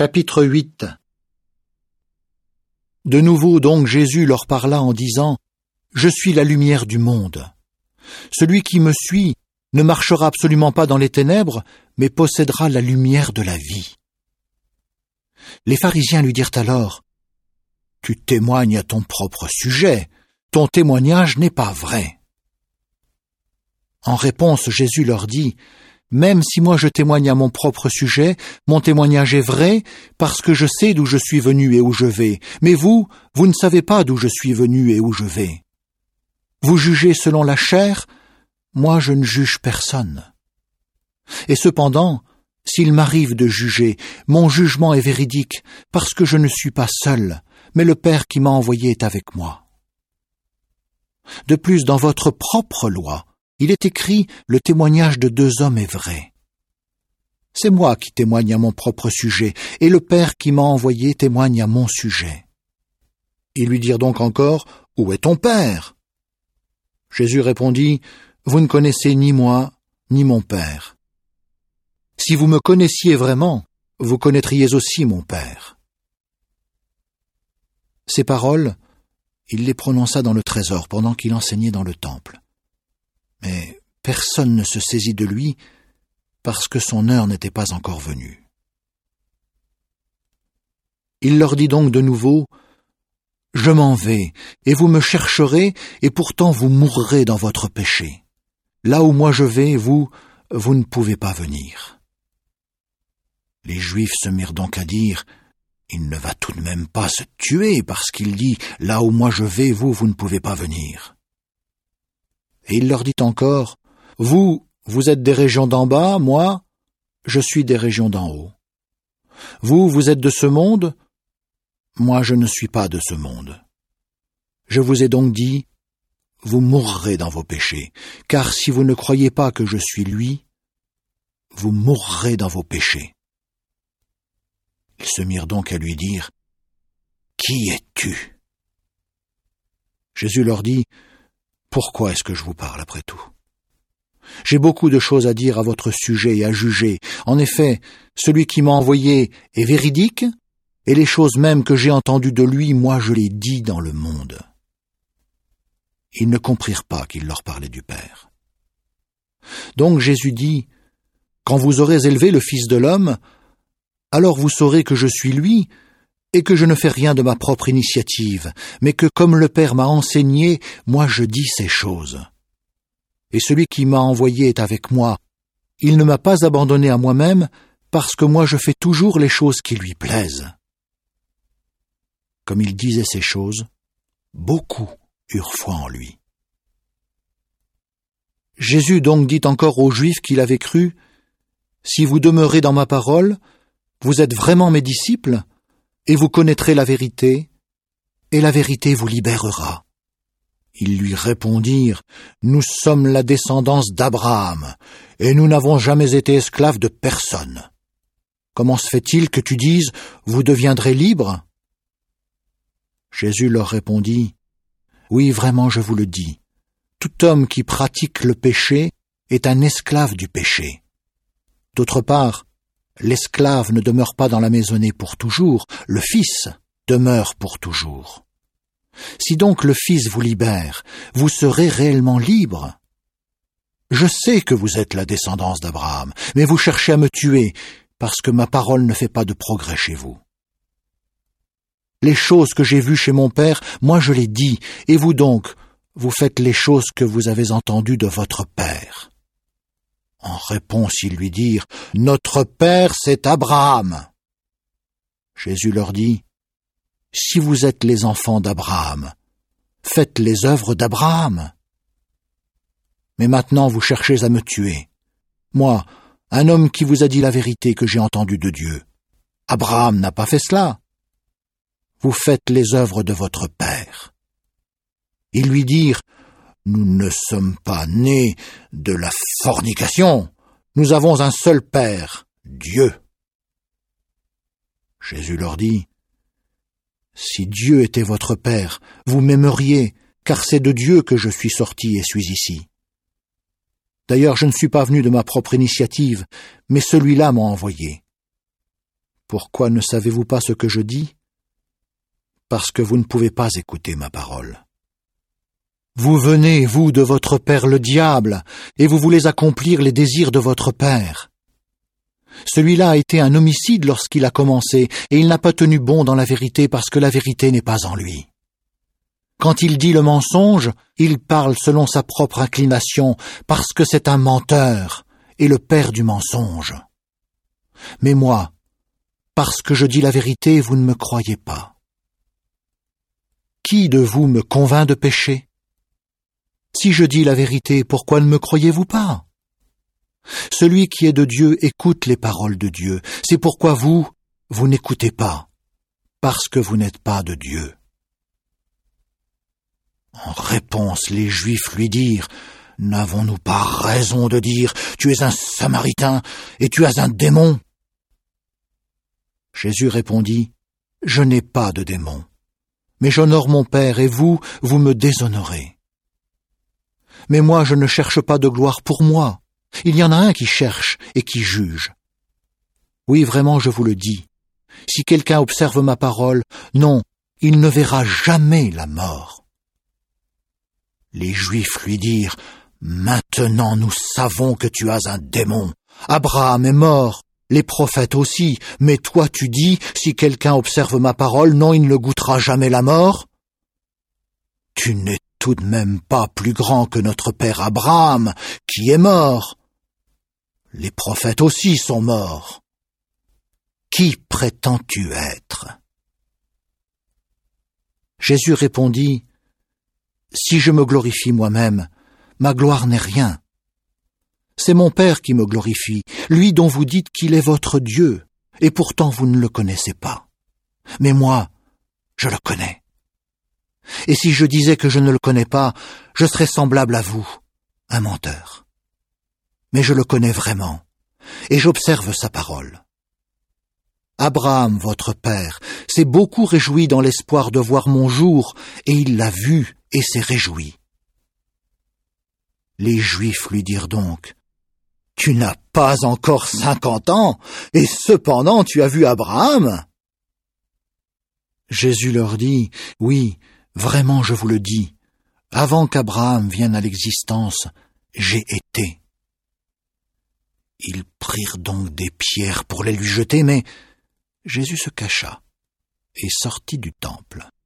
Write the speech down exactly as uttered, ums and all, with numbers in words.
Chapitre huit. De nouveau donc Jésus leur parla en disant « Je suis la lumière du monde. Celui qui me suit ne marchera absolument pas dans les ténèbres, mais possédera la lumière de la vie. » Les pharisiens lui dirent alors « Tu témoignes à ton propre sujet, ton témoignage n'est pas vrai. » En réponse, Jésus leur dit « Même si moi je témoigne à mon propre sujet, mon témoignage est vrai, parce que je sais d'où je suis venu et où je vais. Mais vous, vous ne savez pas d'où je suis venu et où je vais. Vous jugez selon la chair, moi je ne juge personne. Et cependant, s'il m'arrive de juger, mon jugement est véridique, parce que je ne suis pas seul, mais le Père qui m'a envoyé est avec moi. De plus, dans votre propre loi, il est écrit « Le témoignage de deux hommes est vrai ». C'est moi qui témoigne à mon propre sujet, et le Père qui m'a envoyé témoigne à mon sujet. Ils lui dirent donc encore « Où est ton Père ?» Jésus répondit « Vous ne connaissez ni moi, ni mon Père. Si vous me connaissiez vraiment, vous connaîtriez aussi mon Père. » Ces paroles, il les prononça dans le trésor pendant qu'il enseignait dans le temple. Mais personne ne se saisit de lui, parce que son heure n'était pas encore venue. Il leur dit donc de nouveau, « Je m'en vais, et vous me chercherez, et pourtant vous mourrez dans votre péché. Là où moi je vais, vous, vous ne pouvez pas venir. » Les Juifs se mirent donc à dire, « Il ne va tout de même pas se tuer, parce qu'il dit, « Là où moi je vais, vous, vous ne pouvez pas venir. » Et il leur dit encore, « Vous, vous êtes des régions d'en bas, moi, je suis des régions d'en haut. Vous, vous êtes de ce monde, moi je ne suis pas de ce monde. Je vous ai donc dit, vous mourrez dans vos péchés, car si vous ne croyez pas que je suis lui, vous mourrez dans vos péchés. » Ils se mirent donc à lui dire, « Qui es-tu » Jésus leur dit, « Pourquoi est-ce que je vous parle après tout? J'ai beaucoup de choses à dire à votre sujet et à juger. En effet, celui qui m'a envoyé est véridique, et les choses mêmes que j'ai entendues de lui, moi je les dis dans le monde. » Ils ne comprirent pas qu'il leur parlait du Père. Donc Jésus dit, « Quand vous aurez élevé le Fils de l'homme, alors vous saurez que je suis lui, et que je ne fais rien de ma propre initiative, mais que comme le Père m'a enseigné, moi je dis ces choses. Et celui qui m'a envoyé est avec moi. Il ne m'a pas abandonné à moi-même, parce que moi je fais toujours les choses qui lui plaisent. » Comme il disait ces choses, beaucoup eurent foi en lui. Jésus donc dit encore aux Juifs qu'il avait cru, « Si vous demeurez dans ma parole, vous êtes vraiment mes disciples, et vous connaîtrez la vérité, et la vérité vous libérera. » Ils lui répondirent, « Nous sommes la descendance d'Abraham, et nous n'avons jamais été esclaves de personne. Comment se fait-il que tu dises, vous deviendrez libres ?» Jésus leur répondit, « Oui, vraiment, je vous le dis, tout homme qui pratique le péché est un esclave du péché. D'autre part, l'esclave ne demeure pas dans la maisonnée pour toujours, le Fils demeure pour toujours. Si donc le Fils vous libère, vous serez réellement libre. Je sais que vous êtes la descendance d'Abraham, mais vous cherchez à me tuer, parce que ma parole ne fait pas de progrès chez vous. Les choses que j'ai vues chez mon Père, moi je les dis, et vous donc, vous faites les choses que vous avez entendues de votre Père. » En réponse, ils lui dirent, « Notre Père, c'est Abraham. » Jésus leur dit, « Si vous êtes les enfants d'Abraham, faites les œuvres d'Abraham. Mais maintenant vous cherchez à me tuer. Moi, un homme qui vous a dit la vérité que j'ai entendue de Dieu. Abraham n'a pas fait cela. Vous faites les œuvres de votre père. » Ils lui dirent, « Nous ne sommes pas nés de la fornication. Nous avons un seul Père, Dieu. » Jésus leur dit, « Si Dieu était votre Père, vous m'aimeriez, car c'est de Dieu que je suis sorti et suis ici. D'ailleurs, je ne suis pas venu de ma propre initiative, mais celui-là m'a envoyé. Pourquoi ne savez-vous pas ce que je dis? Parce que vous ne pouvez pas écouter ma parole. Vous venez, vous, de votre père le diable, et vous voulez accomplir les désirs de votre père. Celui-là a été un homicide lorsqu'il a commencé, et il n'a pas tenu bon dans la vérité parce que la vérité n'est pas en lui. Quand il dit le mensonge, il parle selon sa propre inclination, parce que c'est un menteur et le père du mensonge. Mais moi, parce que je dis la vérité, vous ne me croyez pas. Qui de vous me convainc de péché? Si je dis la vérité, pourquoi ne me croyez-vous pas? Celui qui est de Dieu écoute les paroles de Dieu. C'est pourquoi vous, vous n'écoutez pas, parce que vous n'êtes pas de Dieu. En réponse, les Juifs lui dirent, « N'avons-nous pas raison de dire, tu es un Samaritain et tu as un démon ?» Jésus répondit, « Je n'ai pas de démon, mais j'honore mon Père et vous, vous me déshonorez. Mais moi, je ne cherche pas de gloire pour moi. Il y en a un qui cherche et qui juge. Oui, vraiment, je vous le dis, si quelqu'un observe ma parole, non, il ne verra jamais la mort. » Les Juifs lui dirent, « Maintenant nous savons que tu as un démon. Abraham est mort, les prophètes aussi, mais toi tu dis, si quelqu'un observe ma parole, non, il ne goûtera jamais la mort. Tu n'es tout de même pas plus grand que notre père Abraham, qui est mort. Les prophètes aussi sont morts. Qui prétends-tu être? » Jésus répondit, « Si je me glorifie moi-même, ma gloire n'est rien. C'est mon Père qui me glorifie, lui dont vous dites qu'il est votre Dieu, et pourtant vous ne le connaissez pas. Mais moi, je le connais. Et si je disais que je ne le connais pas, je serais semblable à vous, un menteur. Mais je le connais vraiment, et j'observe sa parole. Abraham, votre père, s'est beaucoup réjoui dans l'espoir de voir mon jour, et il l'a vu et s'est réjoui. » Les Juifs lui dirent donc, « Tu n'as pas encore cinquante ans, et cependant tu as vu Abraham ?» Jésus leur dit, « Oui, vraiment je vous le dis, avant qu'Abraham vienne à l'existence, j'ai été. » Ils prirent donc des pierres pour les lui jeter, mais Jésus se cacha et sortit du temple.